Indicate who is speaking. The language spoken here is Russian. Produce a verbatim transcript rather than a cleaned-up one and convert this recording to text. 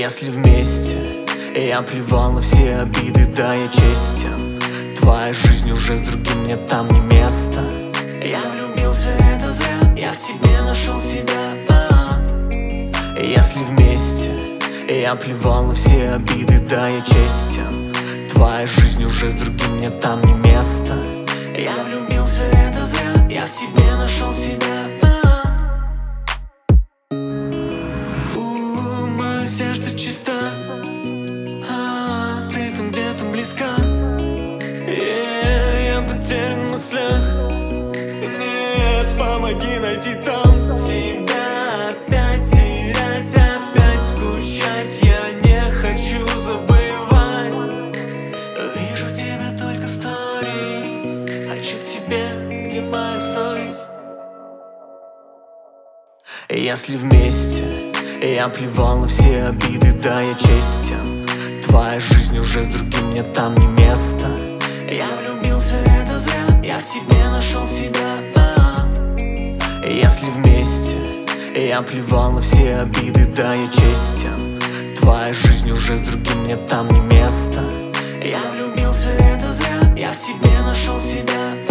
Speaker 1: Если вместе, я плевал на все обиды, да, я честен. Твоя жизнь уже с другим, мне там не место.
Speaker 2: Я влюбился, это зря, я в тебе нашел себя. а-а.
Speaker 1: Если вместе, я плевал на все обиды, да, я честен. Твоя жизнь уже с другим, мне там не место.
Speaker 2: Я влюбился, это зря, я в тебе нашел себя. а-а. У, мое сердце чисто, а, ты там где-то близко. Yeah, я потерян в мыслях. Нет, помоги найти там тебя, опять терять, опять скучать. Я не хочу забывать. Вижу тебя только сторис, хочу к тебе, где моя совесть.
Speaker 1: Если вместе, я плевал на все обиды, да, я честен. Твоя жизнь уже с другим, мне там не место.
Speaker 2: Я влюбился, это зря, я в тебе нашел себя. а-а.
Speaker 1: Если вместе, я плевал на все обиды, да, я честен. Твоя жизнь уже с другим, мне там не место.
Speaker 2: Я влюбился, это зря, я в тебе нашел себя.